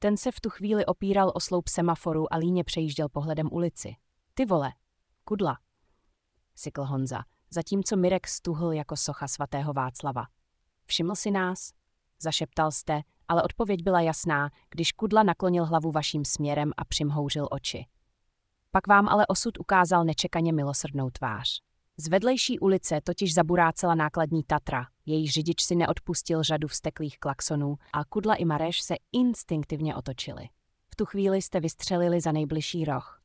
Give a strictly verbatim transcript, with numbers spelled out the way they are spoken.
Ten se v tu chvíli opíral o sloup semaforu a líně přejížděl pohledem ulici. Ty vole, kudla, sykl Honza, zatímco Mirek stuhl jako socha svatého Václava. Všiml si nás? Zašeptal jste, ale odpověď byla jasná, když Kudla naklonil hlavu vaším směrem a přimhouřil oči. Pak vám ale osud ukázal nečekaně milosrdnou tvář. Z vedlejší ulice totiž zaburácela nákladní Tatra, její řidič si neodpustil řadu vzteklých klaxonů a Kudla i Mareš se instinktivně otočili. V tu chvíli jste vystřelili za nejbližší roh.